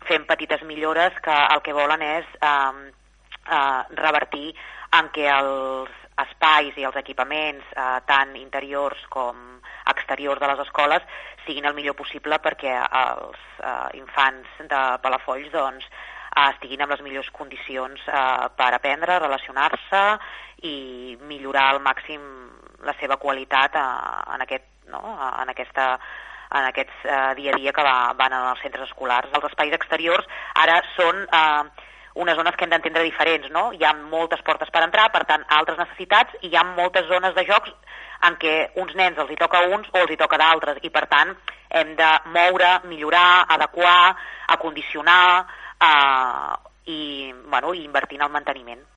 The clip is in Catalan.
fent petites millores que el que volen és revertir en què els espais i els equipaments, tant interiors com exteriors de les escoles, siguin el millor possible perquè els infants de Palafolls estiguin en les millors condicions per aprendre, relacionar-se i millorar al màxim la seva qualitat en aquests dia a dia que van als centres escolars. Els espais exteriors ara són unes zones que hem d'entendre diferents, no? Hi ha moltes portes per entrar, per tant, altres necessitats, i hi ha moltes zones de jocs en què uns nens els hi toca a uns o els hi toca a d'altres, i per tant hem de moure, millorar, adequar, acondicionar i invertir en el manteniment.